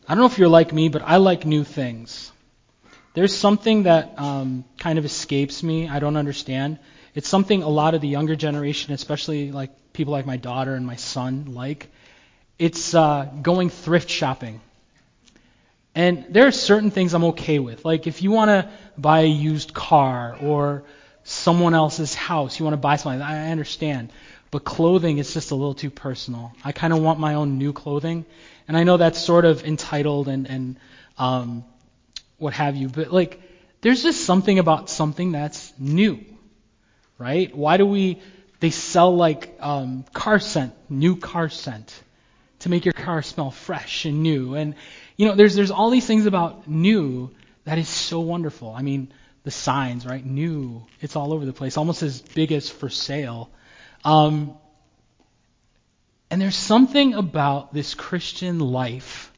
I don't know if you're like me, but I like new things. There's something that kind of escapes me. I don't understand. It's something a lot of the younger generation, especially like people like my daughter and my son, like. It's going thrift shopping. And there are certain things I'm okay with. Like if you want to buy a used car or someone else's house, you want to buy something, I understand. But clothing is just a little too personal. I kind of want my own new clothing. And I know that's sort of entitled and what have you. But like, there's just something about something that's new, right? Why do they sell like car scent, new car scent, to make your car smell fresh and new. And, there's all these things about new that is so wonderful. I mean, the signs, right? New. It's all over the place, almost as big as for sale. And there's something about this Christian life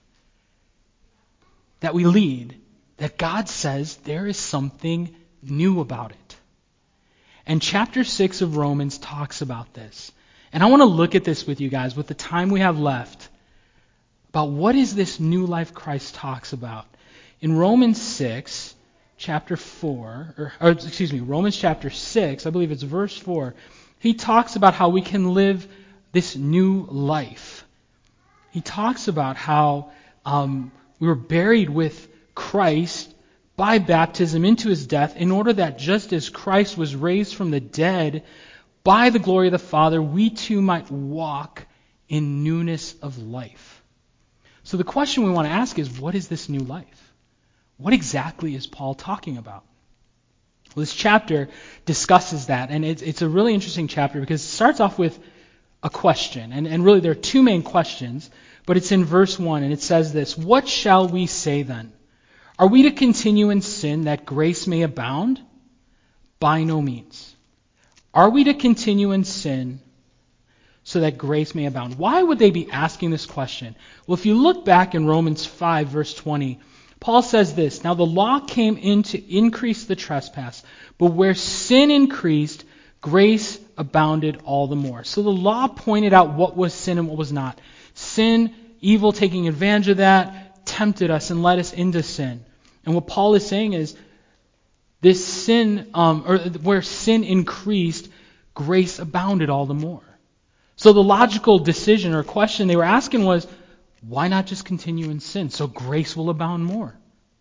that we lead that God says there is something new about it. And chapter 6 of Romans talks about this. And I want to look at this with you guys, with the time we have left, about what is this new life Christ talks about. In Romans 6, chapter 4, Romans chapter 6, I believe it's verse 4, he talks about how we can live this new life. He talks about how we were buried with Christ by baptism into his death, in order that just as Christ was raised from the dead by the glory of the Father, we too might walk in newness of life. So the question we want to ask is, what is this new life? What exactly is Paul talking about? Well, this chapter discusses that, and it's a really interesting chapter because it starts off with a question, and really there are two main questions, but it's in verse 1, and it says this: what shall we say then? Are we to continue in sin that grace may abound? By no means. Are we to continue in sin so that grace may abound? Why would they be asking this question? Well, if you look back in Romans 5, verse 20, Paul says this: now the law came in to increase the trespass, but where sin increased, grace abounded all the more. So the law pointed out what was sin and what was not. Sin, evil taking advantage of that, tempted us and led us into sin. And what Paul is saying is, this sin, or where sin increased, grace abounded all the more. So the logical decision or question they were asking was, why not just continue in sin so grace will abound more?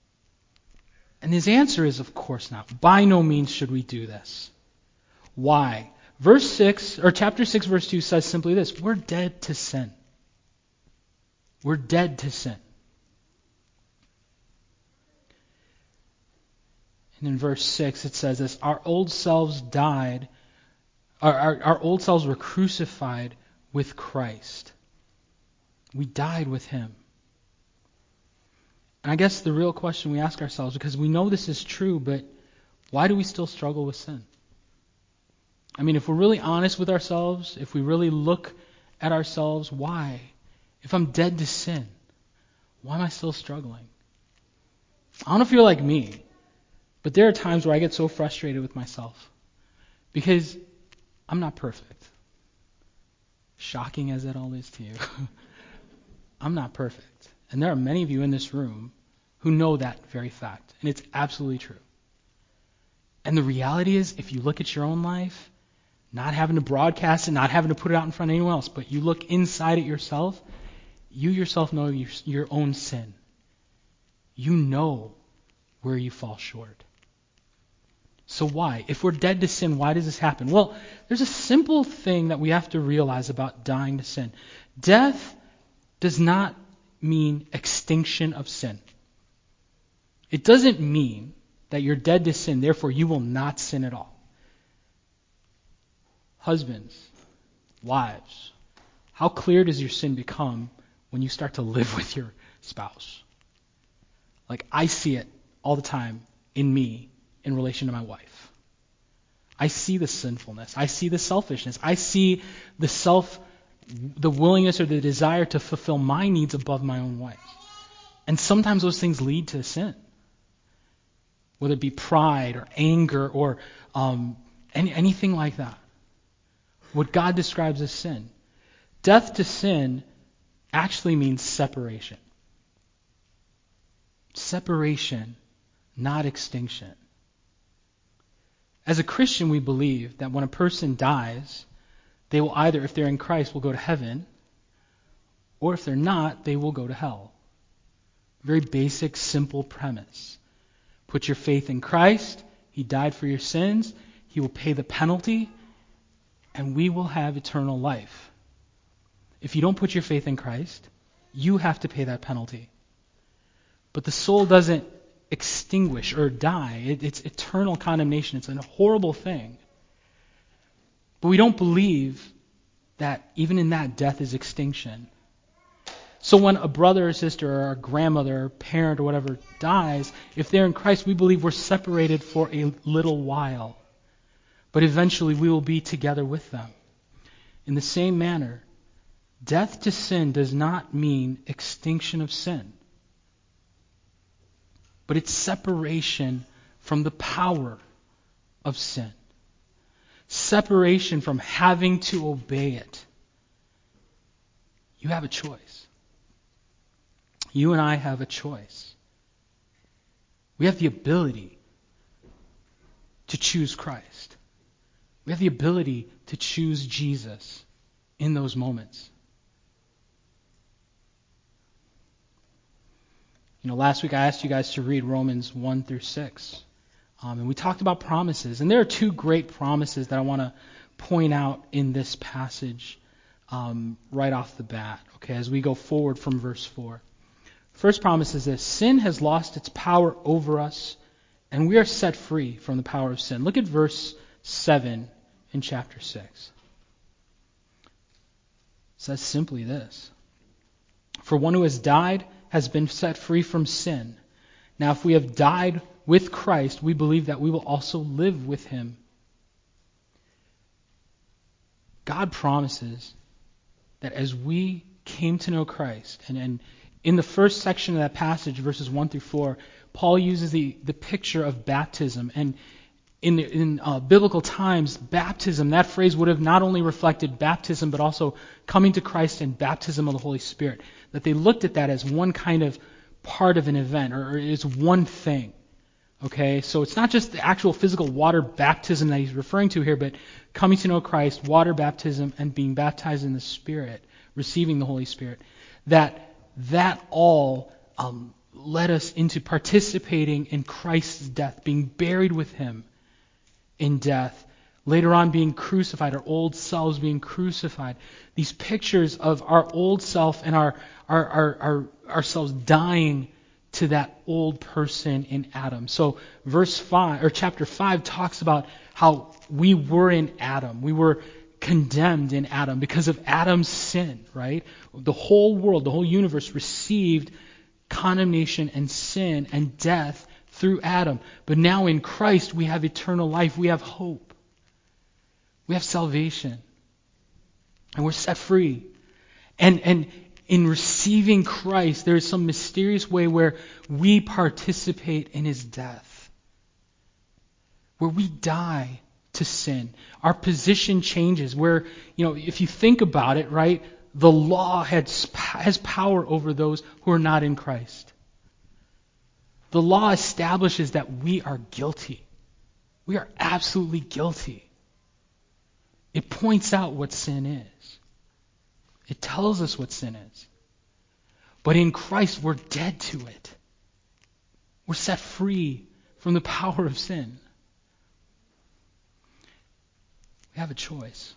And his answer is, of course not. By no means should we do this. Why? Chapter 6, verse 2 says simply this: we're dead to sin. We're dead to sin. And in verse 6 it says this: our old selves died, our old selves were crucified with Christ. We died with him. And I guess the real question we ask ourselves, because we know this is true, but why do we still struggle with sin? I mean, if we're really honest with ourselves, if we really look at ourselves, why? If I'm dead to sin, why am I still struggling? I don't know if you're like me, but there are times where I get so frustrated with myself because I'm not perfect. Shocking as that all is to you. I'm not perfect. And there are many of you in this room who know that very fact. And it's absolutely true. And the reality is, if you look at your own life, not having to broadcast it, not having to put it out in front of anyone else, but you look inside at yourself, you yourself know your own sin. You know where you fall short. So why? If we're dead to sin, why does this happen? Well, there's a simple thing that we have to realize about dying to sin. Death does not mean extinction of sin. It doesn't mean that you're dead to sin, therefore you will not sin at all. Husbands, wives, how clear does your sin become when you start to live with your spouse? Like, I see it all the time in me in relation to my wife. I see the sinfulness. I see the selfishness. I see the willingness or the desire to fulfill my needs above my own wife. And sometimes those things lead to sin. Whether it be pride or anger or anything like that. What God describes as sin. Death to sin actually means separation. Separation, not extinction. As a Christian, we believe that when a person dies, they will either, if they're in Christ, will go to heaven, or if they're not, they will go to hell. Very basic, simple premise. Put your faith in Christ. He died for your sins. He will pay the penalty, and we will have eternal life. If you don't put your faith in Christ, you have to pay that penalty. But the soul doesn't extinguish or die. It's eternal condemnation. It's a horrible thing. But we don't believe that even in that, death is extinction. So when a brother or sister or a grandmother or parent or whatever dies, if they're in Christ, we believe we're separated for a little while. But eventually we will be together with them. In the same manner, death to sin does not mean extinction of sin. But it's separation from the power of sin. Separation from having to obey it. You have a choice. You and I have a choice. We have the ability to choose Christ. We have the ability to choose Jesus in those moments. Last week I asked you guys to read Romans 1 through 6. And we talked about promises. And there are two great promises that I want to point out in this passage right off the bat, okay, as we go forward from verse 4. First promise is this: sin has lost its power over us, and we are set free from the power of sin. Look at verse 7 in chapter 6. It says simply this: For one who has died has been set free from sin. Now, if we have died with Christ, we believe that we will also live with him. God promises that as we came to know Christ, and in the first section of that passage, verses 1 through 4, Paul uses the picture of baptism. And in biblical times, baptism, that phrase would have not only reflected baptism, but also coming to Christ and baptism of the Holy Spirit. That they looked at that as one kind of part of an event, or it's one thing. Okay, so it's not just the actual physical water baptism that he's referring to here, but coming to know Christ, water baptism, and being baptized in the Spirit, receiving the Holy Spirit. That all led us into participating in Christ's death, being buried with him in death, later on being crucified, our old selves being crucified. These pictures of our old self and ourselves dying to that old person in Adam. So verse 5 or chapter 5 talks about how we were in Adam. We were condemned in Adam because of Adam's sin, right? The whole world, the whole universe received condemnation and sin and death through Adam. But now in Christ we have eternal life. We have hope. We have salvation. And we're set free. And in receiving Christ, there is some mysterious way where we participate in his death. Where we die to sin. Our position changes. Where, if you think about it, right, the law has power over those who are not in Christ. The law establishes that we are guilty. We are absolutely guilty. It points out what sin is. It tells us what sin is. But in Christ, we're dead to it. We're set free from the power of sin. We have a choice.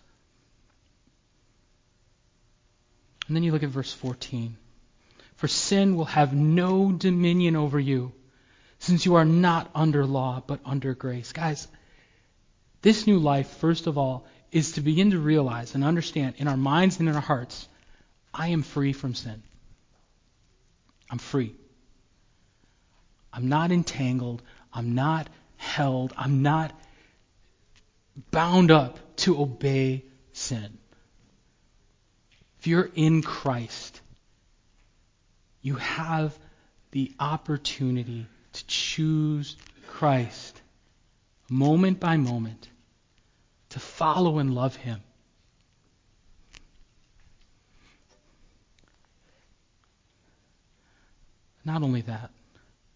And then you look at verse 14. For sin will have no dominion over you, since you are not under law, but under grace. Guys, this new life, first of all, is to begin to realize and understand in our minds and in our hearts, I am free from sin. I'm free. I'm not entangled. I'm not held. I'm not bound up to obey sin. If you're in Christ, you have the opportunity to choose Christ moment by moment, to follow and love him. Not only that,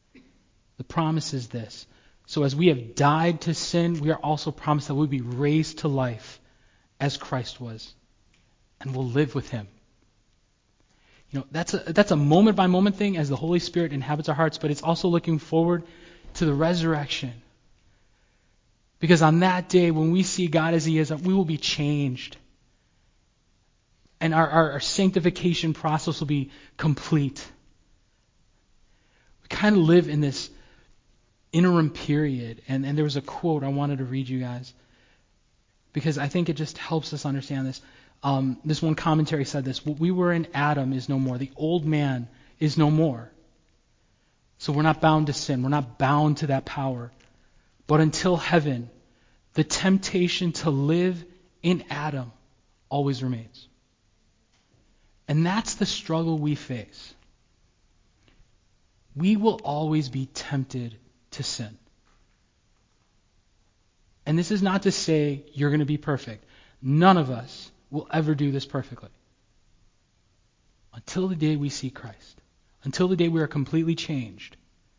promise is this. So as we have died to sin, we are also promised that we'll be raised to life as Christ was. And we'll live with him. That's a moment by moment thing as the Holy Spirit inhabits our hearts, but it's also looking forward to the resurrection. Because on that day, when we see God as he is, we will be changed. And our sanctification process will be complete. We kind of live in this interim period. And there was a quote I wanted to read you guys, because I think it just helps us understand this. This one commentary said this: what we were in Adam is no more. The old man is no more. So we're not bound to sin. We're not bound to that power. But until heaven, the temptation to live in Adam always remains. And that's the struggle we face. We will always be tempted to sin. And this is not to say you're going to be perfect. None of us will ever do this perfectly. Until the day we see Christ. Until the day we are completely changed.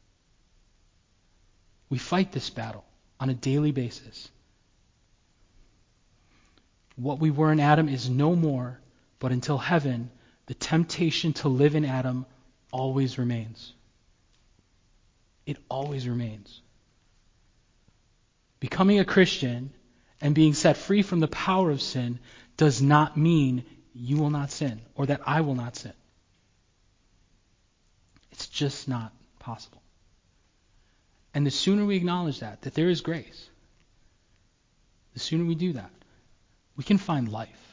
We fight this battle on a daily basis. What we were in Adam is no more, but until heaven, the temptation to live in Adam always remains. It always remains. Becoming a Christian and being set free from the power of sin does not mean you will not sin or that I will not sin. It's just not possible. And the sooner we acknowledge that there is grace, the sooner we do that, we can find life.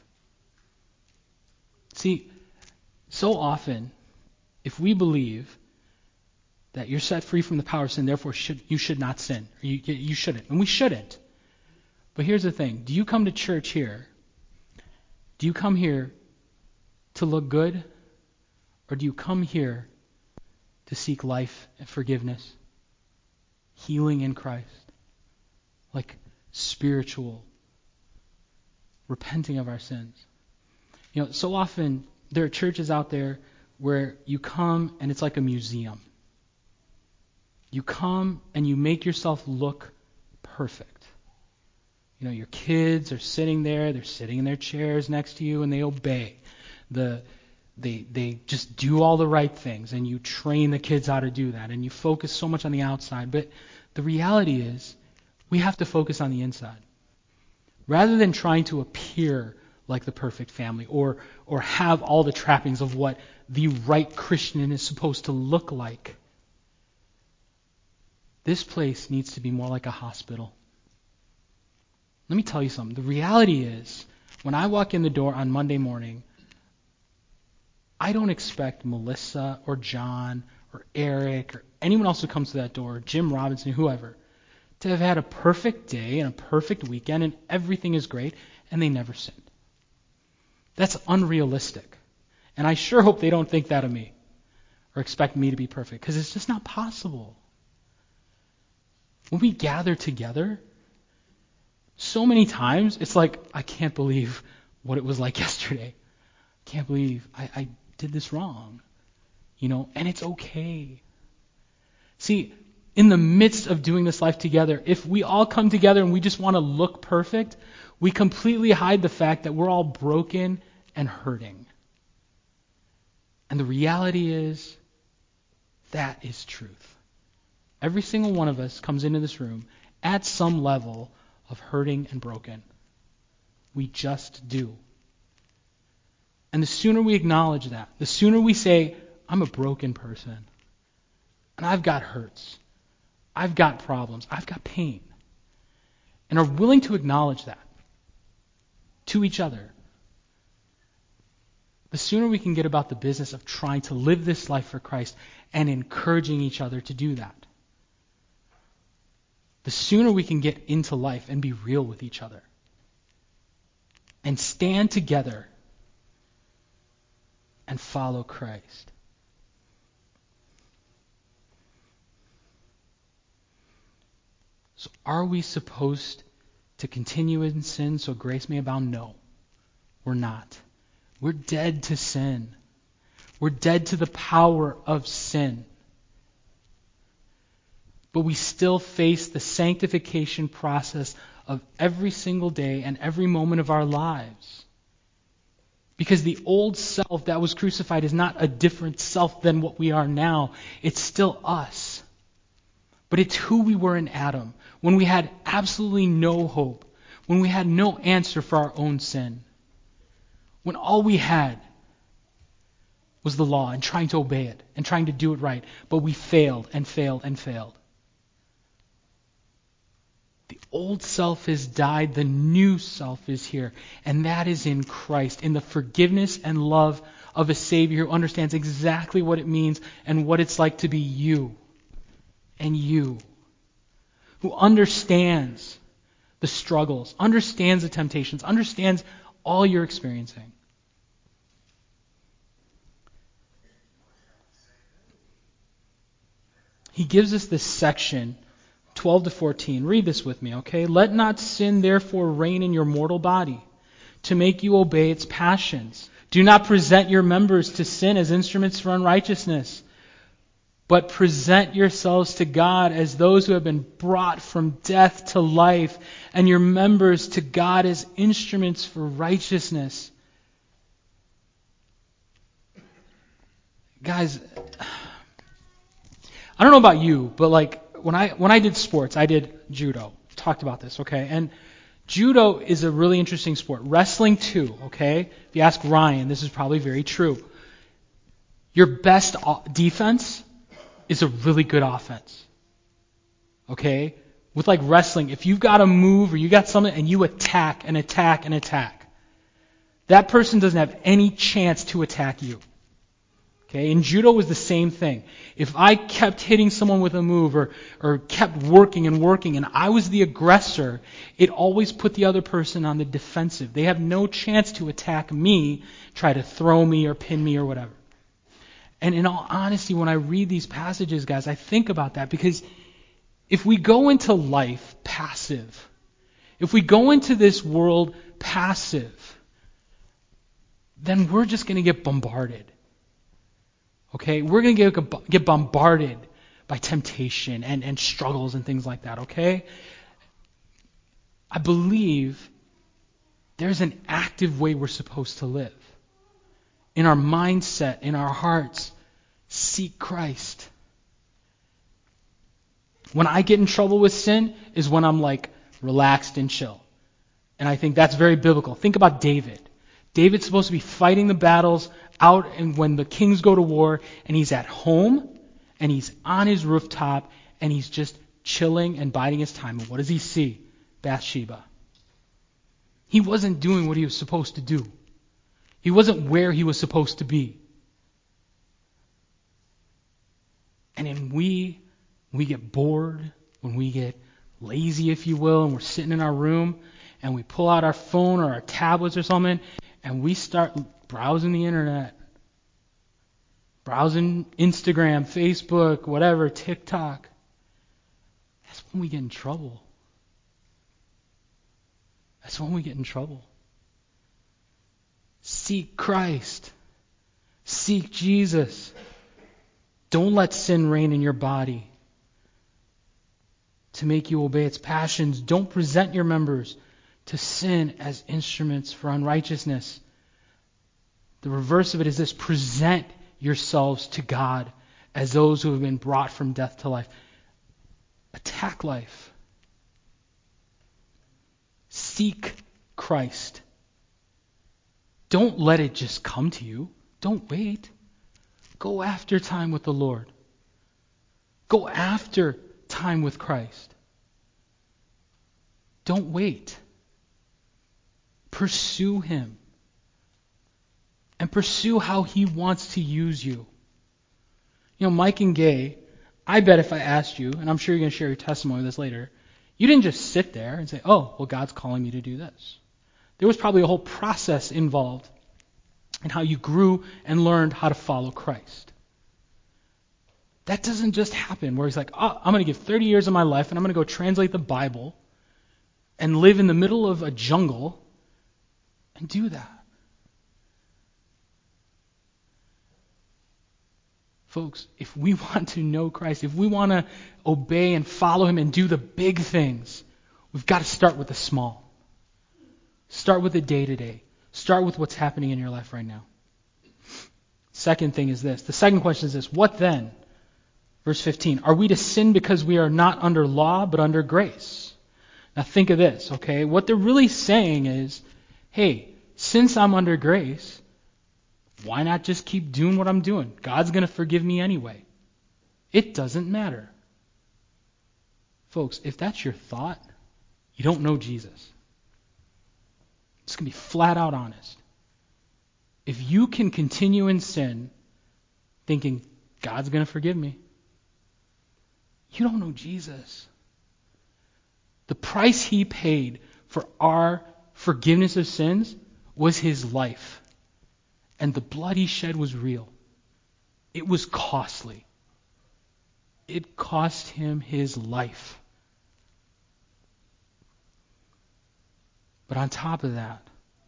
See, so often, if we believe that you're set free from the power of sin, therefore you should not sin, or you shouldn't, and we shouldn't. But here's the thing: do you come to church here? Do you come here to look good, or do you come here to seek life and forgiveness, healing in Christ, like spiritual, repenting of our sins? So often there are churches out there where you come and it's like a museum. You come and you make yourself look perfect. Your kids are sitting there, they're sitting in their chairs next to you and they obey. They just do all the right things, and you train the kids how to do that, and you focus so much on the outside. But the reality is, we have to focus on the inside. Rather than trying to appear like the perfect family or have all the trappings of what the right Christian is supposed to look like, this place needs to be more like a hospital. Let me tell you something. The reality is, when I walk in the door on Monday morning, I don't expect Melissa or John or Eric or anyone else who comes to that door, Jim Robinson, whoever, to have had a perfect day and a perfect weekend and everything is great and they never sinned. That's unrealistic. And I sure hope they don't think that of me or expect me to be perfect, because it's just not possible. When we gather together, so many times it's like, I can't believe what it was like yesterday. I can't believe I did this wrong. And it's okay. See, in the midst of doing this life together, if we all come together and we just want to look perfect, we completely hide the fact that we're all broken and hurting. And the reality is, that is truth. Every single one of us comes into this room at some level of hurting and broken. We just do. And the sooner we acknowledge that, the sooner we say, I'm a broken person, and I've got hurts, I've got problems, I've got pain, and are willing to acknowledge that to each other, the sooner we can get about the business of trying to live this life for Christ and encouraging each other to do that. The sooner we can get into life and be real with each other and stand together and follow Christ. So are we supposed to continue in sin so grace may abound? No, we're not. We're dead to sin. We're dead to the power of sin. but we still face the sanctification process of every single day and every moment of our lives. Because the old self that was crucified is not a different self than what we are now. It's still us. But it's who we were in Adam, when we had absolutely no hope, when we had no answer for our own sin, when all we had was the law and trying to obey it and trying to do it right, but we failed and failed and failed. The old self has died, the new self is here, and that is in Christ, in the forgiveness and love of a Savior who understands exactly what it means and what it's like to be you and you, who understands the struggles, understands the temptations, understands all you're experiencing. He gives us this section, 12 to 14. Read this with me, okay? Let not sin therefore reign in your mortal body, to make you obey its passions. Do not present your members to sin as instruments for unrighteousness, but present yourselves to God as those who have been brought from death to life, and your members to God as instruments for righteousness. Guys, I don't know about you, but like when I did sports, I did judo. Talked about this, okay? And judo is a really interesting sport. Wrestling too, okay? If you ask Ryan, this is probably very true. Your best defense is a really good offense. Okay? With like wrestling, if you've got a move or you got something and you attack and attack and attack, that person doesn't have any chance to attack you. Okay? And judo was the same thing. If I kept hitting someone with a move or kept working and I was the aggressor, it always put the other person on the defensive. They have no chance to attack me, try to throw me or pin me or whatever. And in all honesty, when I read these passages, guys, I think about that because if we go into life passive, if we go into this world passive, then we're just going to get bombarded. Okay? We're going to get bombarded by temptation and struggles and things like that, okay? I believe there's an active way we're supposed to live. In our mindset, in our hearts, seek Christ. When I get in trouble with sin is when I'm like relaxed and chill. And I think that's very biblical. Think about David. David's supposed to be fighting the battles out and when the kings go to war, and he's at home and he's on his rooftop and he's just chilling and biding his time. And what does he see? Bathsheba. He wasn't doing what he was supposed to do. He wasn't where he was supposed to be. And then we get bored, when we get lazy, if you will, and we're sitting in our room and we pull out our phone or our tablets or something and we start browsing the internet, browsing Instagram, Facebook, whatever, TikTok. That's when we get in trouble. That's when we get in trouble. Seek Christ. Seek Jesus. Don't let sin reign in your body to make you obey its passions. Don't present your members to sin as instruments for unrighteousness. The reverse of it is this: present yourselves to God as those who have been brought from death to life. Attack life. Seek Christ. Don't let it just come to you. Don't wait. Go after time with the Lord. Go after time with Christ. Don't wait. Pursue Him. And pursue how He wants to use you. You know, Mike and Gay, I bet if I asked you, and I'm sure you're going to share your testimony with us later, you didn't just sit there and say, oh, well, God's calling me to do this. There was probably a whole process involved in how you grew and learned how to follow Christ. That doesn't just happen where He's like, oh, I'm going to give 30 years of my life and I'm going to go translate the Bible and live in the middle of a jungle and do that. Folks, if we want to know Christ, if we want to obey and follow him and do the big things, we've got to start with the small. Start with the day-to-day. Start with what's happening in your life right now. Second thing is this. The second question is this. What then? Verse 15. Are we to sin because we are not under law but under grace? Now think of this, okay? What they're really saying is, hey, since I'm under grace, why not just keep doing what I'm doing? God's going to forgive me anyway. It doesn't matter. Folks, if that's your thought, you don't know Jesus. It's going to be flat out honest. If you can continue in sin thinking God's going to forgive me, you don't know Jesus. The price he paid for our forgiveness of sins was his life. And the blood he shed was real. It was costly. It cost him his life. But on top of that,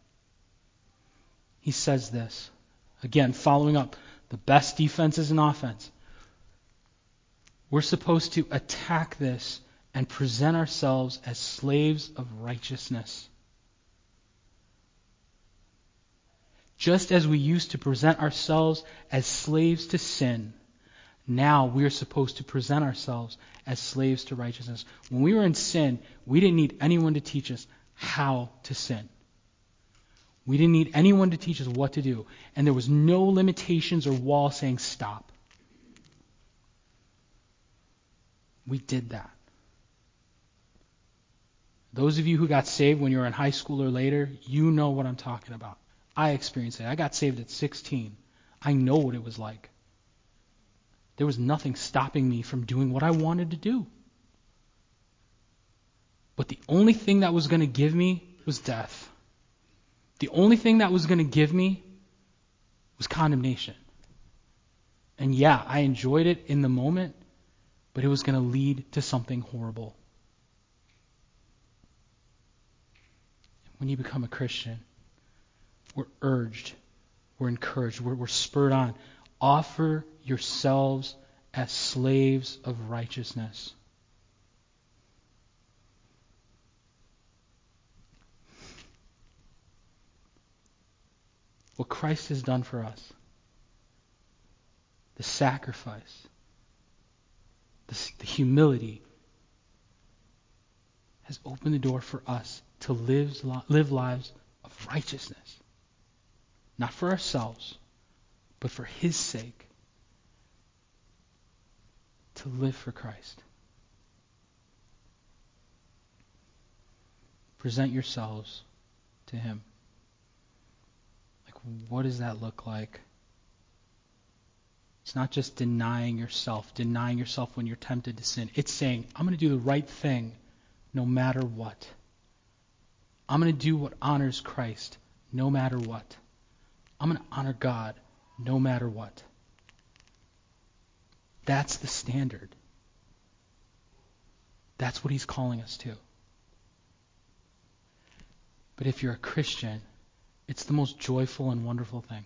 he says this. Again, following up the best defense is an offense. We're supposed to attack this and present ourselves as slaves of righteousness. Just as we used to present ourselves as slaves to sin, now we are supposed to present ourselves as slaves to righteousness. When we were in sin, we didn't need anyone to teach us how to sin. We didn't need anyone to teach us what to do. And there was no limitations or wall saying stop. We did that. Those of you who got saved when you were in high school or later, you know what I'm talking about. I experienced it. I got saved at 16. I know what it was like. There was nothing stopping me from doing what I wanted to do. But the only thing that was going to give me was death. The only thing that was going to give me was condemnation. And yeah, I enjoyed it in the moment, but it was going to lead to something horrible. When you become a Christian, we're urged, we're encouraged, we're spurred on. Offer yourselves as slaves of righteousness. What Christ has done for us, the sacrifice, the humility, has opened the door for us to live lives of righteousness. Not for ourselves, but for his sake. To live for Christ. Present yourselves to him. Like, what does that look like? It's not just denying yourself when you're tempted to sin. It's saying, I'm going to do the right thing no matter what. I'm going to do what honors Christ no matter what. I'm going to honor God no matter what. That's the standard. That's what he's calling us to. But if you're a Christian, it's the most joyful and wonderful thing.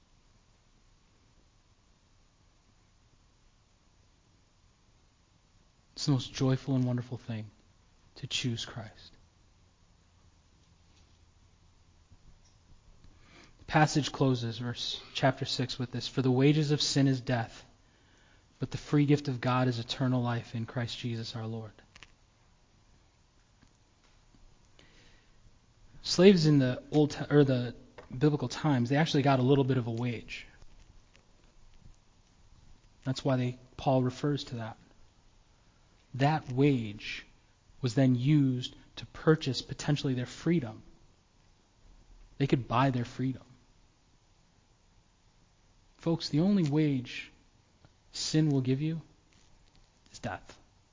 It's the most joyful and wonderful thing to choose Christ. The passage closes, chapter 6, with this. For the wages of sin is death, but the free gift of God is eternal life in Christ Jesus our Lord. Slaves in the the biblical times, they actually got a little bit of a wage. That's why Paul refers to that. That wage was then used to purchase potentially their freedom. They could buy their freedom. Folks, the only wage sin will give you is death.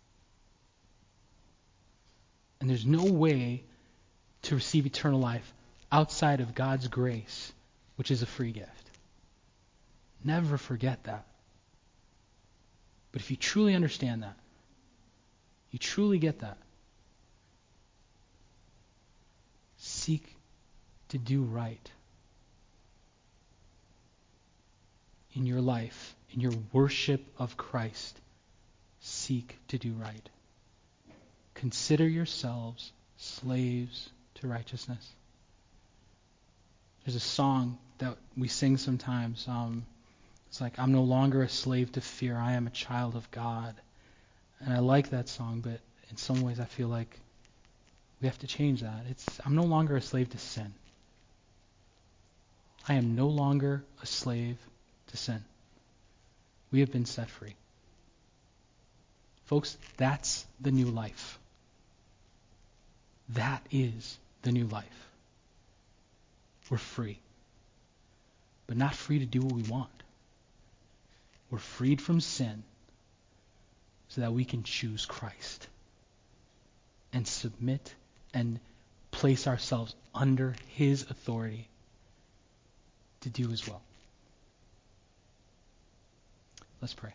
And there's no way to receive eternal life outside of God's grace, which is a free gift. Never forget that. But if you truly understand that, you truly get that, seek to do right in your life in your worship of Christ, seek to do right. Consider yourselves slaves to righteousness. There's a song that we sing sometimes. It's like, I'm no longer a slave to fear. I am a child of God. And I like that song, but in some ways I feel like we have to change that. I'm no longer a slave to sin. I am no longer a slave to sin. We have been set free. Folks, that's the new life. That is the new life. We're free. But not free to do what we want. We're freed from sin so that we can choose Christ and submit and place ourselves under his authority to do his will. Let's pray.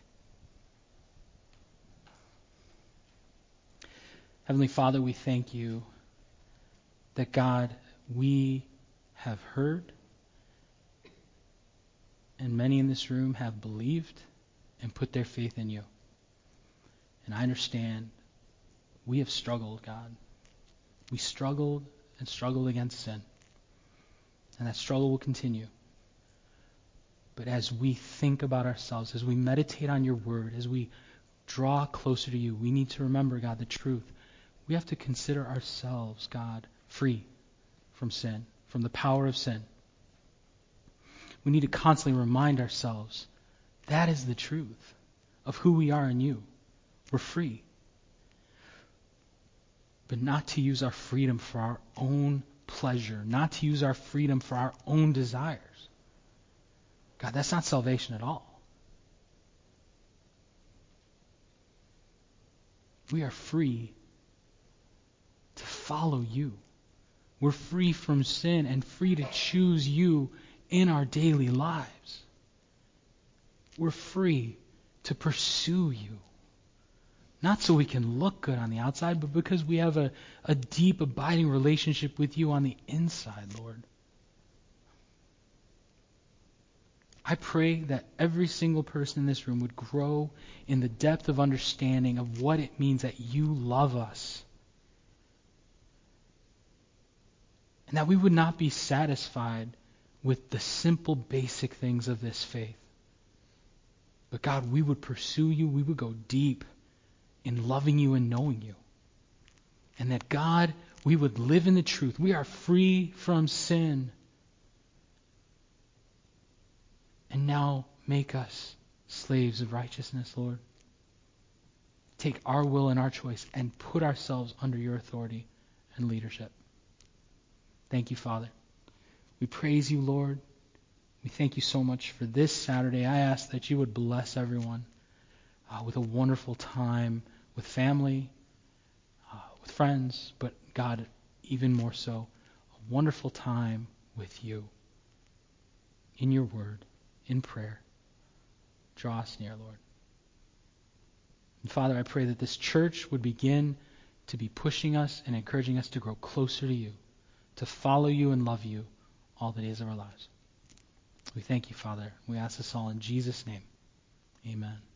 Heavenly Father, we thank you that, God, we have heard, and many in this room have believed and put their faith in you. And I understand we have struggled, God. We struggled and struggled against sin. And that struggle will continue. But as we think about ourselves, as we meditate on your word, as we draw closer to you, we need to remember, God, the truth. We have to consider ourselves, God, free from sin, from the power of sin. We need to constantly remind ourselves that is the truth of who we are in you. We're free. But not to use our freedom for our own pleasure, not to use our freedom for our own desires. God, that's not salvation at all. We are free to follow you. We're free from sin and free to choose you in our daily lives. We're free to pursue you. Not so we can look good on the outside, but because we have a deep, abiding relationship with you on the inside, Lord. I pray that every single person in this room would grow in the depth of understanding of what it means that you love us. And that we would not be satisfied with the simple, basic things of this faith. But God, we would pursue you. We would go deep in loving you and knowing you. And that, God, we would live in the truth. We are free from sin. And now make us slaves of righteousness, Lord. Take our will and our choice and put ourselves under your authority and leadership. Thank you, Father. We praise you, Lord. We thank you so much for this Saturday. I ask that you would bless everyone with a wonderful time with family, with friends, but God, even more so, a wonderful time with you in your word, in prayer. Draw us near, Lord. And Father, I pray that this church would begin to be pushing us and encouraging us to grow closer to you, to follow you and love you all the days of our lives. We thank you, Father. We ask this all in Jesus' name. Amen.